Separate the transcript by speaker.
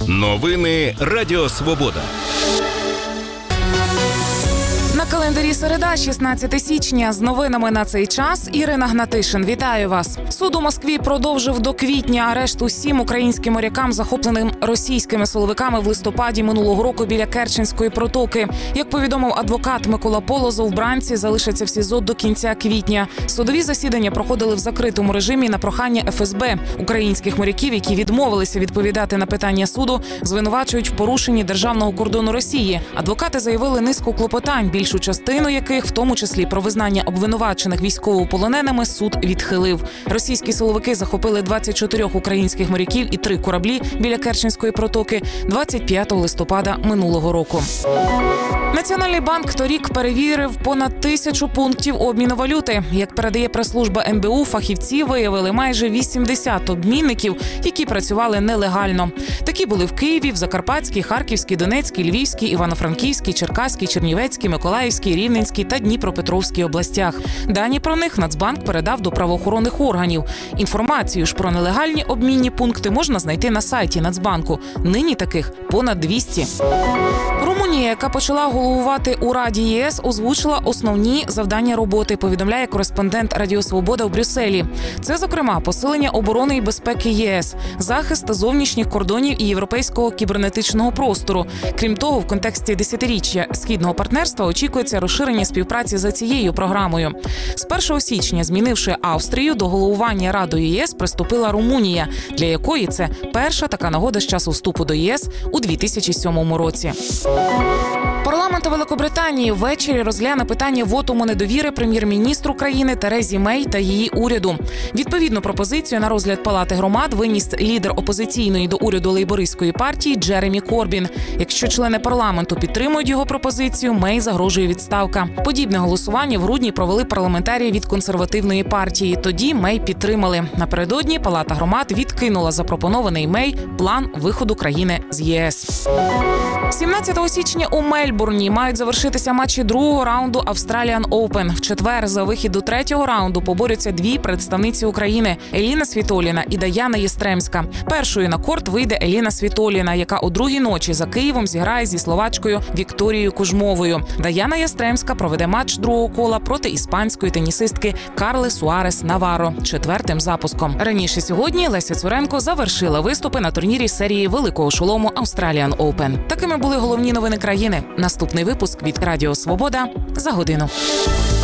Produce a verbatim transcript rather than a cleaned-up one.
Speaker 1: Новини Радіо Свобода.
Speaker 2: На календарі середа, шістнадцяте січня. З новинами на цей час Ірина Гнатишин. Вітаю вас. Суд у Москві продовжив до квітня арешт усім українським морякам, захопленим російськими силовиками в листопаді минулого року біля Керченської протоки. Як повідомив адвокат Микола Полозов, бранці залишаться в СІЗО до кінця квітня. Судові засідання проходили в закритому режимі на прохання еф ес бе. Українських моряків, які відмовилися відповідати на питання суду, звинувачують в порушенні державного кордону Росії. Адвокати заявили низку клопотань, більшу частину яких, в тому числі про визнання обвинувачених військовополоненими, суд відхилив. Російські силовики захопили двадцять чотири українських моряків і три кораблі біля Керченської протоки двадцять п'ятого листопада минулого року. Національний банк торік перевірив понад тисячу пунктів обміну валюти. Як передає прес-служба ем бе у, фахівці виявили майже вісімдесят обмінників, які працювали нелегально. Такі були в Києві, в Закарпатській, Харківській, Донецькій, Львівській, Івано-Франківській, Черкаській, Чернівецькій, Миколаївській, Рівненській та Дніпропетровській областях. Дані про них Нацбанк передав до правоохоронних органів. Інформацію ж про нелегальні обмінні пункти можна знайти на сайті Нацбанку. Нині таких понад двісті. Румунія, яка почала головувати у Раді ЄС, озвучила основні завдання роботи, повідомляє кореспондент Радіо Свобода в Брюсселі. Це, зокрема, посилення оборони і безпеки ЄС, захист зовнішніх кордонів і європейського кібернетичного простору. Крім того, в контексті десятиріччя Східного партнерства очікується розширення співпраці за цією програмою. З першого січня, змінивши Австрію, до головування Радою ЄС приступила Румунія, для якої це перша така нагода з часу вступу до ЄС у дві тисячі сьомому році. Парламент Великобританії ввечері розгляне питання вотуму недовіри прем'єр-міністру країни Терезі Мей та її уряду. Відповідну пропозицію на розгляд Палати громад виніс лідер опозиційної до уряду лейбористської партії Джеремі Корбін. Якщо члени парламенту підтримують його пропозицію, Мей загрожує відставка. Подібне голосування в грудні провели парламентарії від консервативної партії. Тоді Мей підтримали. Напередодні Палата громад відкинула запропонований Мей план виходу країни з ЄС. сімнадцятого січня у Мельбурні мають завершитися матчі другого раунду Australian Open. В четвер за вихід до третього раунду поборються дві представниці України – Еліна Світоліна і Даяна Єстремська. Першою на корт вийде Еліна Світоліна, яка у другій ночі за Києвом зіграє зі словачкою Вікторією Кужмовою. Даяна Єстремська проведе матч другого кола проти іспанської тенісистки Карли Суарес Наваро четвертим запуском. Раніше сьогодні Леся Цуренко завершила виступи на турнірі серії великого шолому Australian Open. Такими були головні новини країни. Наступний випуск від Радіо Свобода за годину.